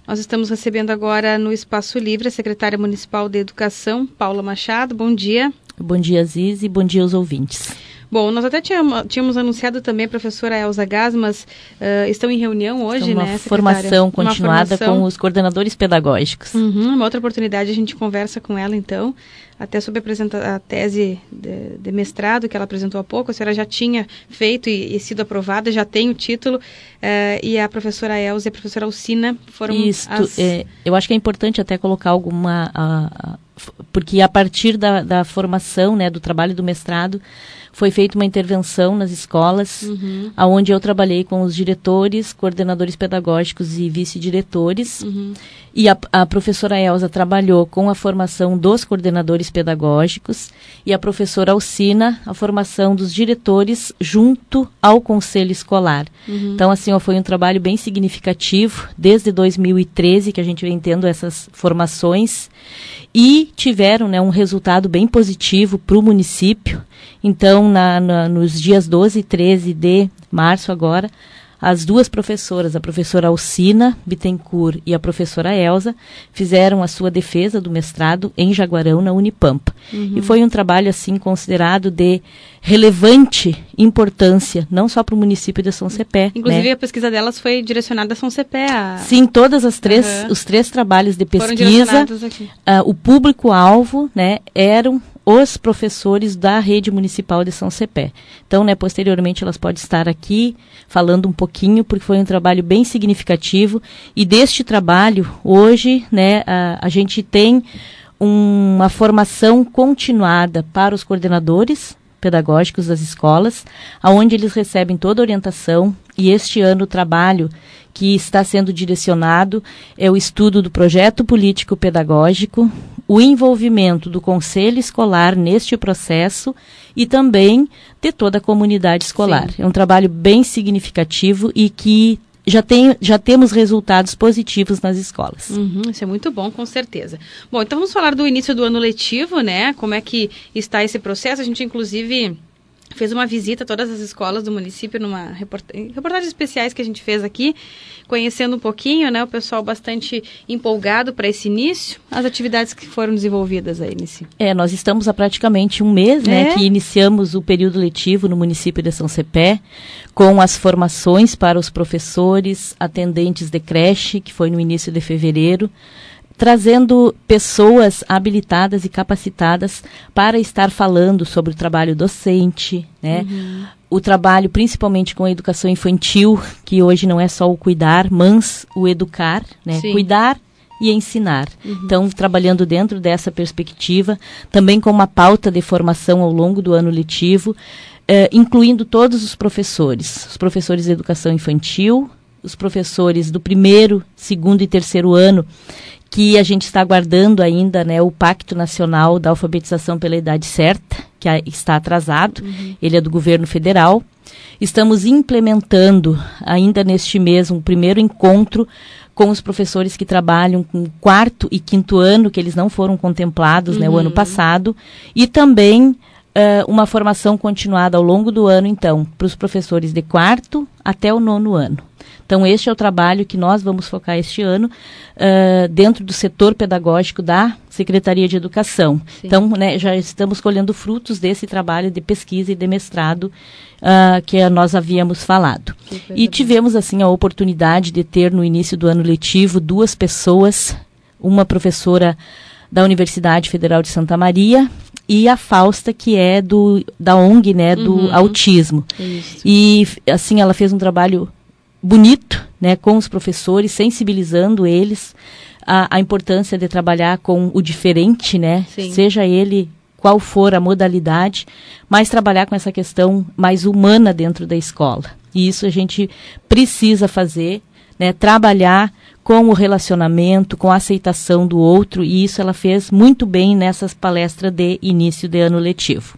Nós estamos recebendo agora no Espaço Livre a secretária municipal de Educação, Paula Machado. Bom dia. Bom dia, Zizi, e bom dia aos ouvintes. Bom, nós até tínhamos anunciado também a professora Elza Gás, mas estão em reunião hoje, então, né, formação continuada com os coordenadores pedagógicos. Uma outra oportunidade a gente conversa com ela, então, até sobre a tese de mestrado que ela apresentou há pouco. A senhora já tinha feito e sido aprovada, já tem o título, e a professora Elza e a professora Alcina foram eu acho que é importante até colocar porque a partir da formação, né, do trabalho do mestrado, foi feita uma intervenção nas escolas, onde eu trabalhei com os diretores, coordenadores pedagógicos e vice-diretores. E a professora Elza trabalhou com a formação dos coordenadores pedagógicos e a professora Alcina a formação dos diretores junto ao conselho escolar. Então, assim, foi um trabalho bem significativo, desde 2013 que a gente vem tendo essas formações e tiveram, né, um resultado bem positivo para o município. Então, nos dias 12 e 13 de março agora, as duas professoras, a professora Alcina Bittencourt e a professora Elza, fizeram a sua defesa do mestrado em Jaguarão, na Unipampa. E foi um trabalho, assim, considerado de relevante importância, não só para o município de São Cepé. Inclusive, né? A pesquisa delas foi direcionada a São Cepé. Sim, os três trabalhos de pesquisa, foram direcionados aqui. O público-alvo, né, eram os professores da rede municipal de São Cepé. Então, né, posteriormente elas podem estar aqui falando um pouquinho, porque foi um trabalho bem significativo. E deste trabalho, hoje, né, a gente tem uma formação continuada para os coordenadores pedagógicos das escolas, onde eles recebem toda a orientação. E este ano o trabalho que está sendo direcionado é o estudo do projeto político pedagógico, o envolvimento do conselho escolar neste processo e também de toda a comunidade escolar. Sim. É um trabalho bem significativo e que já temos resultados positivos nas escolas. Isso é muito bom, com certeza. Bom, então vamos falar do início do ano letivo, né? Como é que está esse processo? A gente, inclusive, fez uma visita a todas as escolas do município numa reportagens especiais que a gente fez aqui, conhecendo um pouquinho, né, o pessoal bastante empolgado para esse início, as atividades que foram desenvolvidas aí nesse. Nós estamos há praticamente um mês, né, que iniciamos o período letivo no município de São Cepé, com as formações para os professores, atendentes de creche, que foi no início de fevereiro, trazendo pessoas habilitadas e capacitadas para estar falando sobre o trabalho docente, né? O trabalho principalmente com a educação infantil, que hoje não é só o cuidar, mas o educar, né? Cuidar e ensinar. Então, trabalhando dentro dessa perspectiva, também com uma pauta de formação ao longo do ano letivo, incluindo todos os professores de educação infantil, os professores do primeiro, segundo e terceiro ano, que a gente está aguardando ainda, né, o Pacto Nacional da Alfabetização pela Idade Certa, que está atrasado, ele é do governo federal. Estamos implementando ainda neste mês um primeiro encontro com os professores que trabalham com quarto e quinto ano, que eles não foram contemplados, né, o ano passado, e também uma formação continuada ao longo do ano, então, para os professores de quarto até o nono ano. Então, este é o trabalho que nós vamos focar este ano dentro do setor pedagógico da Secretaria de Educação. Sim. Então, né, já estamos colhendo frutos desse trabalho de pesquisa e de mestrado que nós havíamos falado. E tivemos, assim, a oportunidade de ter no início do ano letivo 2 pessoas, uma professora da Universidade Federal de Santa Maria e a Fausta, que é da ONG, né, do autismo. Isso. E, assim, ela fez um trabalho bonito, né, com os professores, sensibilizando eles a importância de trabalhar com o diferente, né, seja ele qual for a modalidade, mas trabalhar com essa questão mais humana dentro da escola. E isso a gente precisa fazer, né, trabalhar com o relacionamento, com a aceitação do outro, e isso ela fez muito bem nessas palestras de início de ano letivo.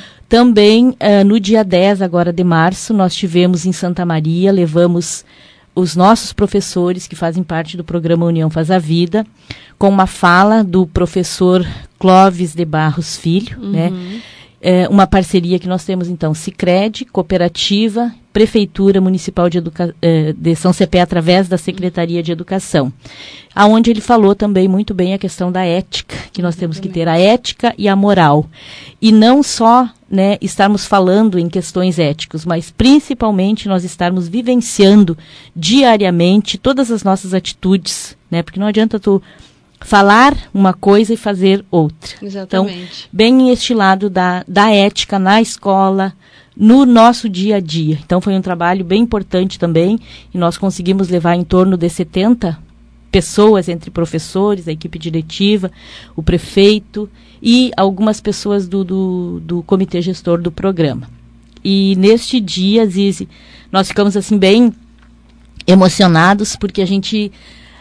Também, no dia 10 agora de março, nós tivemos em Santa Maria, levamos os nossos professores que fazem parte do programa União Faz a Vida, com uma fala do professor Clóvis de Barros Filho, né? uma parceria que nós temos, então, Sicredi, Cooperativa, Prefeitura Municipal de São Cepé, através da Secretaria de Educação, aonde ele falou também muito bem a questão da ética, que nós temos que ter a ética e a moral. E não só, né, estarmos falando em questões éticas, mas principalmente nós estarmos vivenciando diariamente todas as nossas atitudes, né, porque não adianta tu falar uma coisa e fazer outra. Exatamente. Então, bem este lado da ética na escola, no nosso dia a dia. Então, foi um trabalho bem importante também, e nós conseguimos levar em torno de 70 pessoas, entre professores, a equipe diretiva, o prefeito e algumas pessoas do comitê gestor do programa. E neste dia, Zizi, nós ficamos assim bem emocionados, porque a gente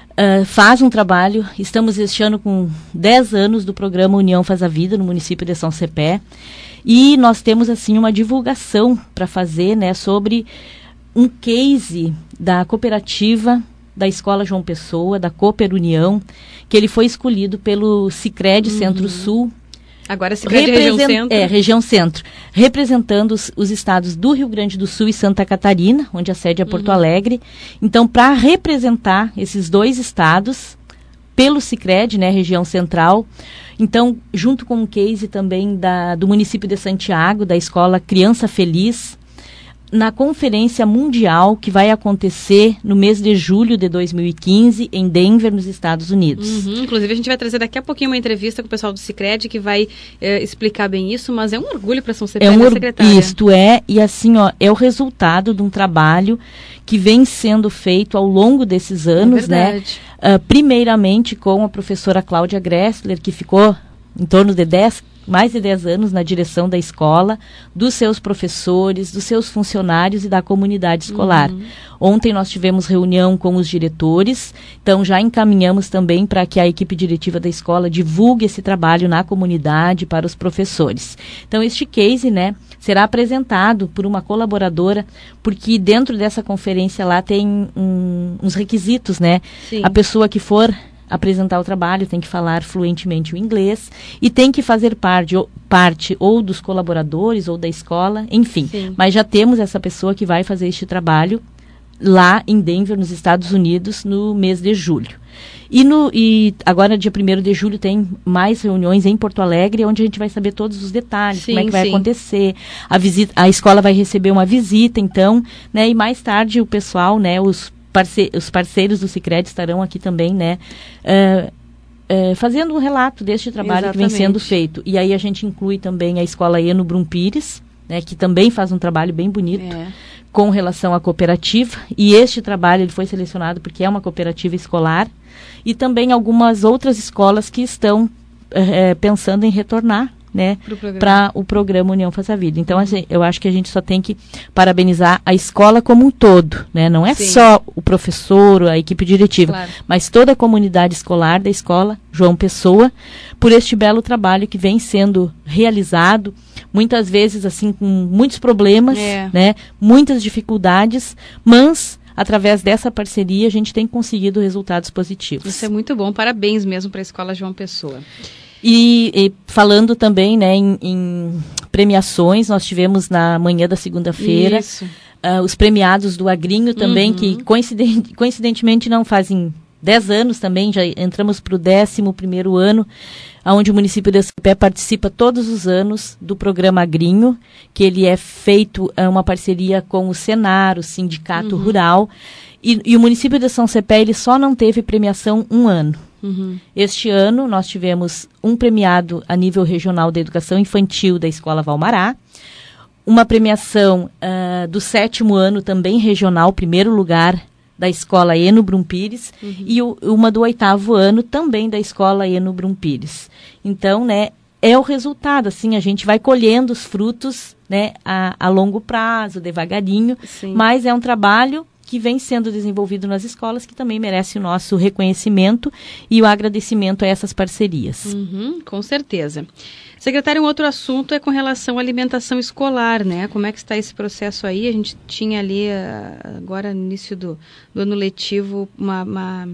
faz um trabalho. Estamos este ano com 10 anos do programa União Faz a Vida no município de São Cepé, e nós temos assim uma divulgação para fazer, né, sobre um case da cooperativa da Escola João Pessoa, da Cooper União, que ele foi escolhido pelo Sicredi Centro-Sul. Agora Sicredi Região Centro. Região Centro, representando os estados do Rio Grande do Sul e Santa Catarina, onde a sede é Porto Alegre. Então, para representar esses dois estados, pelo Sicredi, né, região central, então, junto com um case também do município de Santiago, da escola Criança Feliz, na conferência mundial que vai acontecer no mês de julho de 2015 em Denver, nos Estados Unidos. Inclusive, a gente vai trazer daqui a pouquinho uma entrevista com o pessoal do Sicredi que vai explicar bem isso, mas é um orgulho para São Cepé, né, secretária? Isto é, e assim, ó, é o resultado de um trabalho que vem sendo feito ao longo desses anos, né? Primeiramente com a professora Cláudia Gressler, que ficou em torno de mais de 10 anos na direção da escola, dos seus professores, dos seus funcionários e da comunidade escolar. Ontem nós tivemos reunião com os diretores, então já encaminhamos também para que a equipe diretiva da escola divulgue esse trabalho na comunidade para os professores. Então este case, né, será apresentado por uma colaboradora, porque dentro dessa conferência lá tem uns requisitos, né? Sim. A pessoa que for apresentar o trabalho tem que falar fluentemente o inglês e tem que fazer parte ou dos colaboradores ou da escola, enfim. Sim. Mas já temos essa pessoa que vai fazer este trabalho lá em Denver, nos Estados Unidos, no mês de julho. E agora, dia 1º de julho, tem mais reuniões em Porto Alegre, onde a gente vai saber todos os detalhes, como é que vai acontecer. A escola vai receber uma visita, então, né, e mais tarde o pessoal, né, os parceiros do Sicredi estarão aqui também, né, fazendo um relato deste trabalho. Exatamente. Que vem sendo feito. E aí a gente inclui também a escola Eno Brum Pires, né, que também faz um trabalho bem bonito com relação à cooperativa. E este trabalho ele foi selecionado porque é uma cooperativa escolar. E também algumas outras escolas que estão pensando em retornar, né, para o programa União Faz a Vida. Então, assim, eu acho que a gente só tem que parabenizar a escola como um todo, né? Não é só o professor, a equipe diretiva, mas toda a comunidade escolar da escola João Pessoa, por este belo trabalho que vem sendo realizado, muitas vezes assim com muitos problemas, né? Muitas dificuldades, mas através dessa parceria a gente tem conseguido resultados positivos. Isso é muito bom, parabéns mesmo para a escola João Pessoa. E falando também, né, em premiações, nós tivemos na manhã da segunda-feira os premiados do Agrinho também, que coincidentemente não fazem 10 anos também, já entramos para o 11º ano, onde o município de São Cepé participa todos os anos do programa Agrinho, que ele é feito uma parceria com o Senar, o Sindicato Rural, e o município de São Cepé ele só não teve premiação um ano. Este ano nós tivemos um premiado a nível regional da educação infantil da Escola Valmará, uma premiação do 7º ano também regional, 1º lugar da Escola Eno Brum Pires, e uma do 8º ano também da Escola Eno Brum Pires. Então, né, é o resultado, assim, a gente vai colhendo os frutos, né, a longo prazo, devagarinho, mas é um trabalho que vem sendo desenvolvido nas escolas, que também merece o nosso reconhecimento e o agradecimento a essas parcerias. Com certeza. Secretário, um outro assunto é com relação à alimentação escolar, né? Como é que está esse processo aí? A gente tinha ali, agora no início do ano letivo, uma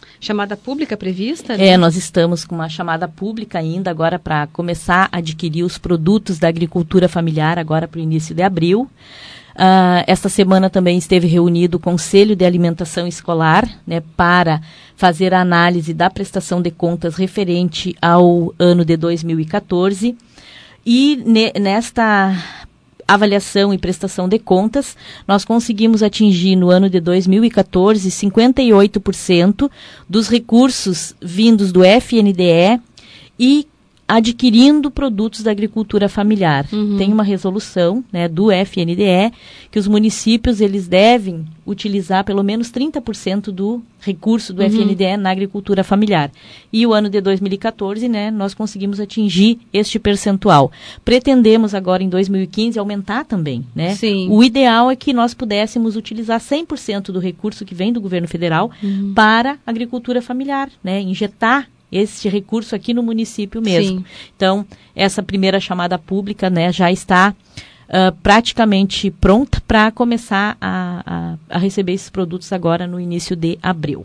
chamada pública prevista? Né? Nós estamos com uma chamada pública ainda agora para começar a adquirir os produtos da agricultura familiar agora para o início de abril. Esta semana também esteve reunido o Conselho de Alimentação Escolar, né, para fazer a análise da prestação de contas referente ao ano de 2014. E nesta avaliação e prestação de contas, nós conseguimos atingir no ano de 2014 58% dos recursos vindos do FNDE e adquirindo produtos da agricultura familiar. Tem uma resolução, né, do FNDE que os municípios eles devem utilizar pelo menos 30% do recurso do FNDE na agricultura familiar. E o ano de 2014, né, nós conseguimos atingir este percentual. Pretendemos agora em 2015 aumentar também, né? Sim. O ideal é que nós pudéssemos utilizar 100% do recurso que vem do governo federal para a agricultura familiar, né? Injetar esse recurso aqui no município mesmo. Sim. Então, essa primeira chamada pública, né, já está praticamente pronta para começar a receber esses produtos agora no início de abril.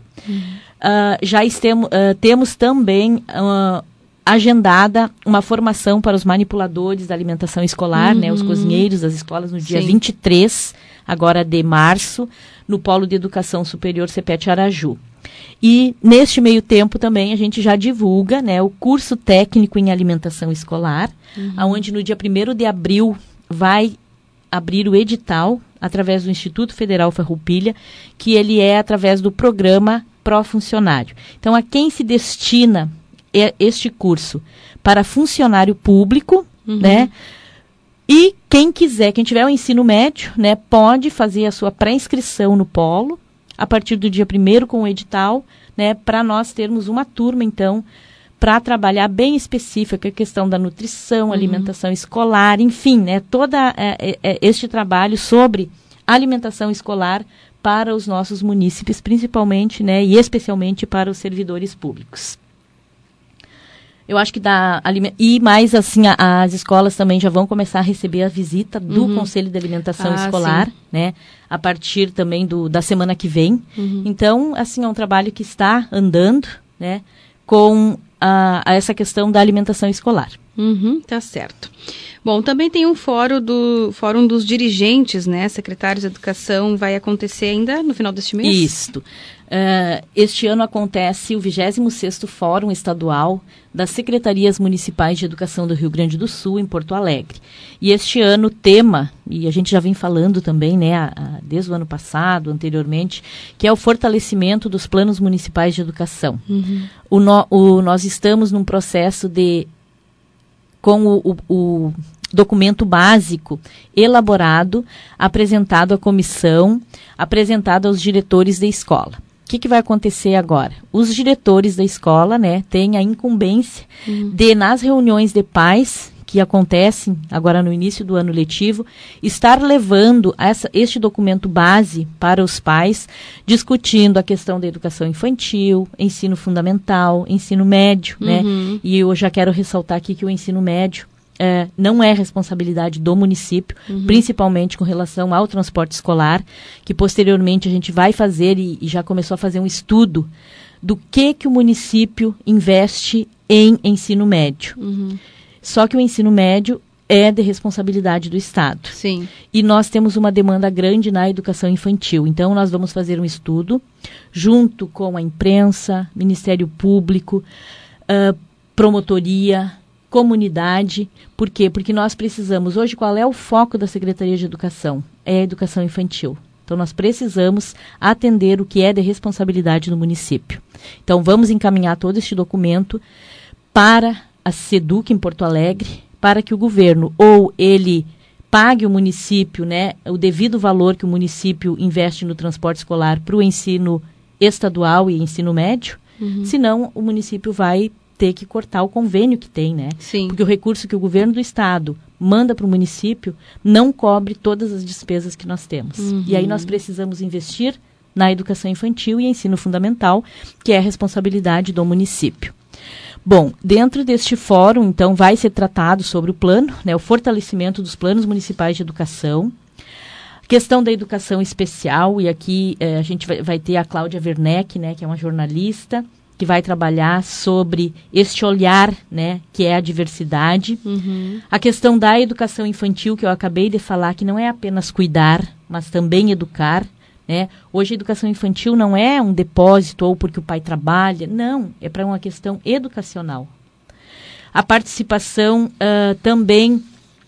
Temos também agendada uma formação para os manipuladores da alimentação escolar, né, os cozinheiros das escolas, no dia 23, agora de março, no Polo de Educação Superior CPET Araju. E, neste meio tempo, também a gente já divulga, né, o curso técnico em alimentação escolar, onde no dia 1º de abril vai abrir o edital, através do Instituto Federal Farroupilha, que ele é através do programa Pró-Funcionário. Então, a quem se destina este curso? Para funcionário público, né? E quem quiser, quem tiver o ensino médio, né, pode fazer a sua pré-inscrição no Polo, a partir do dia 1º com o edital, né, para nós termos uma turma, então, para trabalhar bem específica a questão da nutrição, alimentação escolar, enfim, né, toda este trabalho sobre alimentação escolar para os nossos munícipes, principalmente, né, e especialmente para os servidores públicos. Eu acho que e mais assim, as escolas também já vão começar a receber a visita do Conselho de Alimentação Escolar, né? A partir também da semana que vem. Então, assim, é um trabalho que está andando, né? Com essa questão da alimentação escolar. Tá certo. Bom, também tem um fórum dos dirigentes, né? Secretários de Educação, vai acontecer ainda no final deste mês? Isso. Este ano acontece o 26º Fórum Estadual das Secretarias Municipais de Educação do Rio Grande do Sul, em Porto Alegre. E este ano o tema, e a gente já vem falando também, né, desde o ano passado, anteriormente, que é o fortalecimento dos planos municipais de educação. Nós estamos num processo com o documento básico elaborado, apresentado à comissão, apresentado aos diretores da escola. O que vai acontecer agora? Os diretores da escola, né, têm a incumbência de, nas reuniões de pais, que acontecem agora no início do ano letivo, estar levando este documento base para os pais, discutindo a questão da educação infantil, ensino fundamental, ensino médio, né? E eu já quero ressaltar aqui que o ensino médio não é responsabilidade do município, principalmente com relação ao transporte escolar, que posteriormente a gente vai fazer e já começou a fazer um estudo do que o município investe em ensino médio. Só que o ensino médio é de responsabilidade do Estado. Sim. E nós temos uma demanda grande na educação infantil. Então, nós vamos fazer um estudo junto com a imprensa, Ministério Público, promotoria, comunidade. Por quê? Porque nós precisamos, hoje, qual é o foco da Secretaria de Educação? É a educação infantil. Então, nós precisamos atender o que é de responsabilidade do município. Então, vamos encaminhar todo este documento para a SEDUC em Porto Alegre, para que o governo, ou ele pague o município, né, o devido valor que o município investe no transporte escolar para o ensino estadual e ensino médio, senão o município vai ter que cortar o convênio que tem, né? Sim. Porque o recurso que o governo do estado manda para o município não cobre todas as despesas que nós temos. E aí nós precisamos investir na educação infantil e ensino fundamental, que é a responsabilidade do município. Bom, dentro deste fórum, então, vai ser tratado sobre o plano, né, o fortalecimento dos planos municipais de educação, Questão da educação especial, e aqui a gente vai ter a Cláudia Werneck, né, que é uma jornalista, que vai trabalhar sobre este olhar, né, que é a diversidade. A questão da educação infantil, que eu acabei de falar, que não é apenas cuidar, mas também educar. Né? Hoje a educação infantil não é um depósito ou porque o pai trabalha, não, é para uma questão educacional. A participação também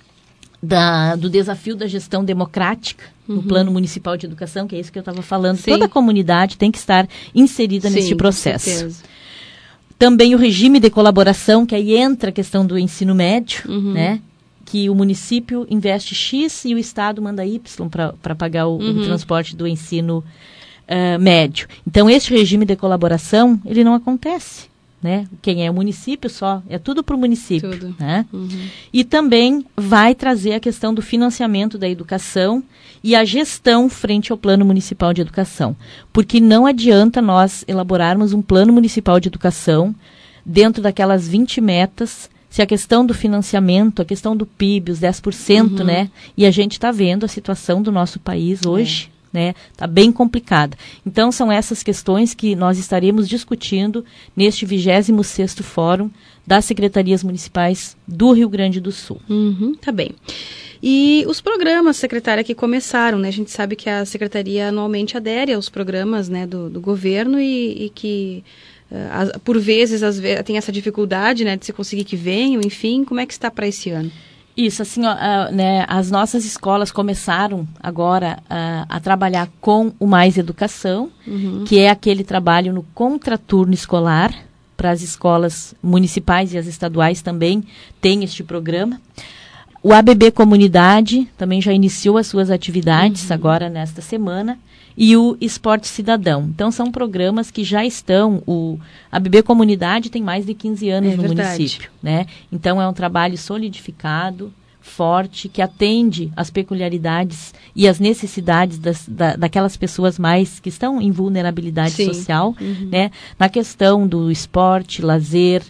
do desafio da gestão democrática no Plano Municipal de Educação, que é isso que eu estava falando. Sim. Toda a comunidade tem que estar inserida neste processo. Com certeza. Também o regime de colaboração, que aí entra a questão do ensino médio, né? Que o município investe X e o Estado manda Y para pagar o transporte do ensino médio. Então, esse regime de colaboração, ele não acontece. Né? Quem é o município só, é tudo para o município. Tudo. Né? E também vai trazer a questão do financiamento da educação e a gestão frente ao Plano Municipal de Educação. Porque não adianta nós elaborarmos um Plano Municipal de Educação dentro daquelas 20 metas, se a questão do financiamento, a questão do PIB, os 10%, né? E a gente está vendo a situação do nosso país hoje. Né? Tá bem complicada. Então, são essas questões que nós estaremos discutindo neste 26º Fórum das Secretarias Municipais do Rio Grande do Sul. Tá bem. E os programas, secretária, que começaram, né? A gente sabe que a Secretaria anualmente adere aos programas, né, do governo e que, por vezes, tem essa dificuldade, né, de se conseguir que venham, enfim. Como é que está para esse ano? Isso, assim, né, as nossas escolas começaram agora a trabalhar com o Mais Educação, que é aquele trabalho no contraturno escolar, para as escolas municipais e as estaduais também tem este programa. O ABB Comunidade também já iniciou as suas atividades agora nesta semana. E o Esporte Cidadão. Então, são programas que já estão... A ABB Comunidade tem mais de 15 anos no município. Né? Então, é um trabalho solidificado, forte, que atende às peculiaridades e às necessidades daquelas pessoas mais que estão em vulnerabilidade social. Né? Na questão do esporte, lazer,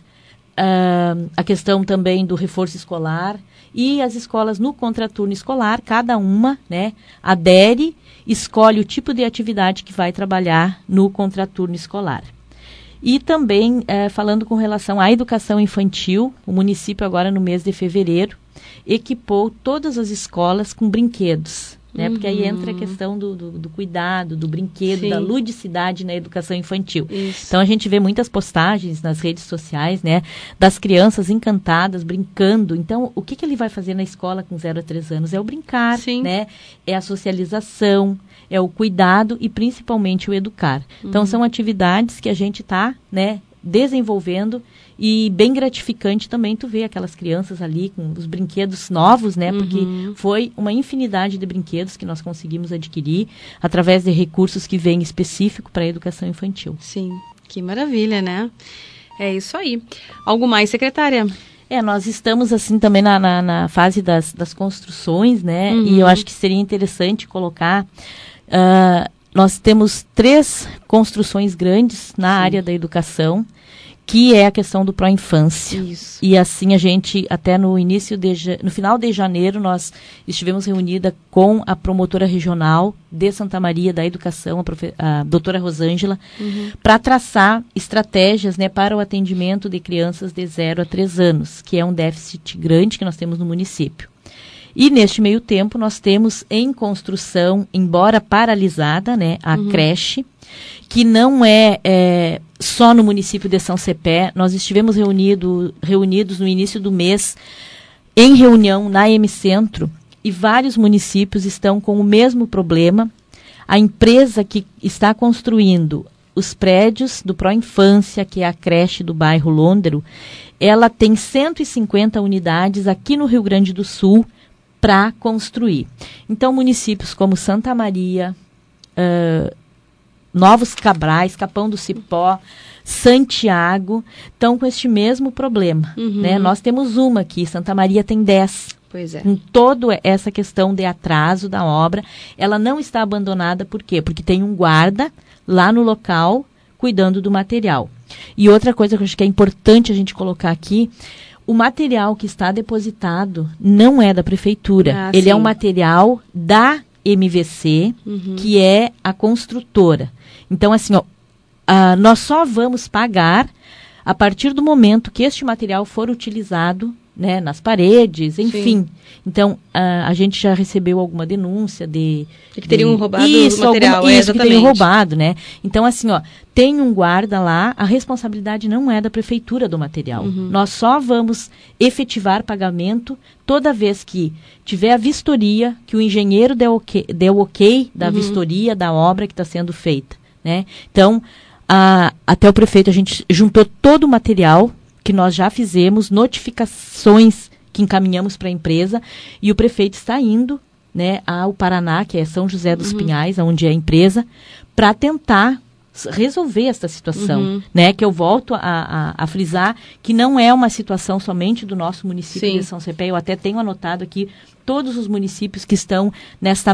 a questão também do reforço escolar. E as escolas no contraturno escolar, cada uma, né, adere, escolhe o tipo de atividade que vai trabalhar no contraturno escolar. E também, falando com relação à educação infantil, o município agora no mês de fevereiro equipou todas as escolas com brinquedos. Né? Porque aí entra a questão do cuidado, do brinquedo, Sim. da ludicidade na educação infantil. Isso. Então, a gente vê muitas postagens nas redes sociais, né, das crianças encantadas, brincando. Então, o que ele vai fazer na escola com 0 a 3 anos? É o brincar, Sim. né? É a socialização, é o cuidado e, principalmente, o educar. Então, são atividades que a gente está, né, desenvolvendo. E bem gratificante também tu ver aquelas crianças ali com os brinquedos novos, né? Porque foi uma infinidade de brinquedos que nós conseguimos adquirir através de recursos que vêm específico para a educação infantil. Sim, que maravilha, né? É isso aí. Algo mais, secretária? Nós estamos assim também na fase das construções, né? E eu acho que seria interessante colocar... nós temos 3 construções grandes na Sim. área da educação, que é a questão do pró-infância. Isso. E assim a gente, até no final de janeiro, nós estivemos reunida com a promotora regional de Santa Maria da Educação, a doutora Rosângela, para traçar estratégias, né, para o atendimento de crianças de 0 a 3 anos, que é um déficit grande que nós temos no município. E neste meio tempo nós temos em construção, embora paralisada, né, a creche, que não é só no município de São Cepé. Nós estivemos reunidos no início do mês em reunião na M-Centro e vários municípios estão com o mesmo problema. A empresa que está construindo os prédios do Pró-Infância, que é a creche do bairro Londero, ela tem 150 unidades aqui no Rio Grande do Sul para construir. Então, municípios como Santa Maria, Novos Cabrais, Capão do Cipó, Santiago, estão com este mesmo problema. Né? Nós temos uma aqui, Santa Maria tem 10. Pois é. Com toda essa questão de atraso da obra, ela não está abandonada, por quê? Porque tem um guarda lá no local cuidando do material. E outra coisa que eu acho que é importante a gente colocar aqui, o material que está depositado não é da prefeitura. Ele é um material da MVC, que é a construtora. Então, assim, nós só vamos pagar a partir do momento que este material for utilizado, né, nas paredes, enfim. Sim. Então, a gente já recebeu alguma denúncia de que teriam roubado o material. Que teriam roubado, né? Então, assim, tem um guarda lá, a responsabilidade não é da prefeitura do material. Nós só vamos efetivar pagamento toda vez que tiver a vistoria, que o engenheiro deu ok da vistoria da obra que está sendo feita, né? Então, até o prefeito, a gente juntou todo o material que nós já fizemos, notificações que encaminhamos para a empresa, e o prefeito está indo, né, ao Paraná, que é São José dos Pinhais, onde é a empresa, para tentar resolver esta situação, né, que eu volto a frisar que não é uma situação somente do nosso município de São Cepé. Eu até tenho anotado aqui todos os municípios que estão nesta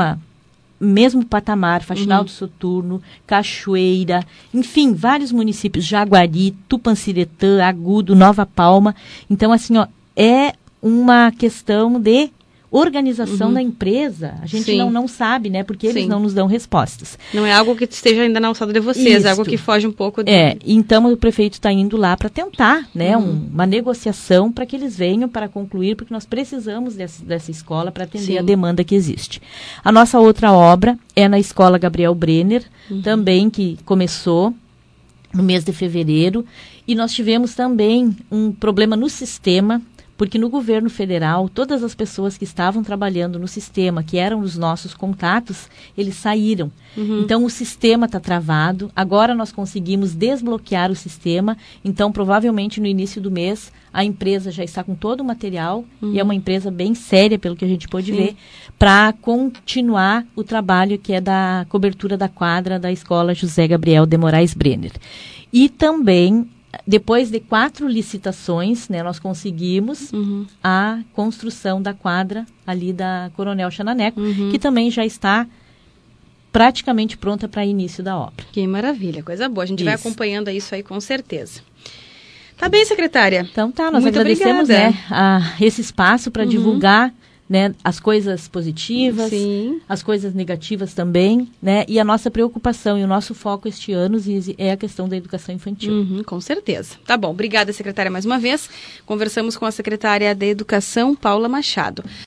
mesmo patamar, Faxinal do Soturno, Cachoeira, enfim, vários municípios, Jaguari, Tupanciretã, Agudo, Nova Palma. Então, assim, é uma questão de organização da empresa. A gente não sabe, né, porque eles não nos dão respostas. Não é algo que esteja ainda na alçada de vocês, é algo que foge um pouco de... Então o prefeito está indo lá para tentar, né, uma negociação para que eles venham para concluir, porque nós precisamos dessa escola para atender a demanda que existe. A nossa outra obra é na Escola Gabriel Brenner, também, que começou no mês de fevereiro, e nós tivemos também um problema no sistema, porque no governo federal, todas as pessoas que estavam trabalhando no sistema, que eram os nossos contatos, eles saíram. Então, o sistema está travado. Agora nós conseguimos desbloquear o sistema. Então, provavelmente, no início do mês, a empresa já está com todo o material, e é uma empresa bem séria, pelo que a gente pôde ver, para continuar o trabalho que é da cobertura da quadra da Escola José Gabriel de Moraes Brenner. E também... Depois de 4 licitações, né, nós conseguimos a construção da quadra ali da Coronel Xananeco, que também já está praticamente pronta para início da obra. Que maravilha, coisa boa. A gente vai acompanhando isso aí com certeza. Tá bem, secretária? Então nós muito agradecemos, né, esse espaço para divulgar, né, as coisas positivas, as coisas negativas também, né, e a nossa preocupação e o nosso foco este ano é a questão da educação infantil. Com certeza. Tá bom, obrigada, secretária, mais uma vez. Conversamos com a secretária de Educação, Paula Machado.